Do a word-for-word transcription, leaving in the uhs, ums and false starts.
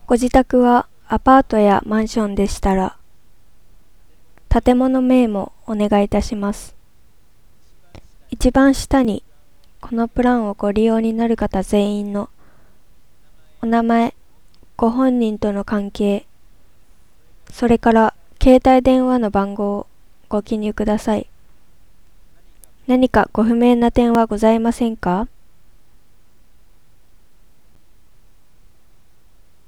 ご自宅はアパートやマンションでしたら、建物名もお願いいたします。一番下に、このプランをご利用になる方全員のお名前、ご本人との関係、それから携帯電話の番号をご記入ください。何かご不明な点はございませんか？